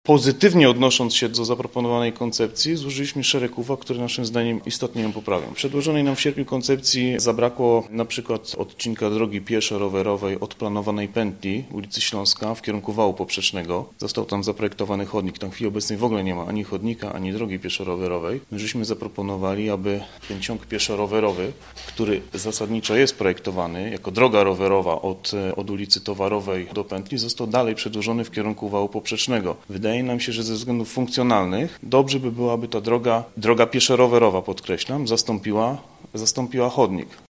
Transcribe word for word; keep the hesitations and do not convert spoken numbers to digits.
Pozytywnie odnosząc się do zaproponowanej koncepcji, złożyliśmy szereg uwag, które naszym zdaniem istotnie ją poprawią. Przedłożonej nam w sierpniu koncepcji zabrakło na przykład odcinka drogi pieszo-rowerowej od planowanej pętli ulicy Śląska w kierunku wału poprzecznego. Został tam zaprojektowany chodnik. Tam w chwili obecnej w ogóle nie ma ani chodnika, ani drogi pieszo-rowerowej. My żeśmy zaproponowali, aby ten ciąg pieszo-rowerowy, który zasadniczo jest projektowany jako droga rowerowa od, od ulicy Towarowej do pętli, został dalej przedłużony w kierunku wału poprzecznego. Wydaje nam się, że ze względów funkcjonalnych dobrze by było, aby ta droga, droga pieszo-rowerowa, podkreślam, zastąpiła, zastąpiła chodnik.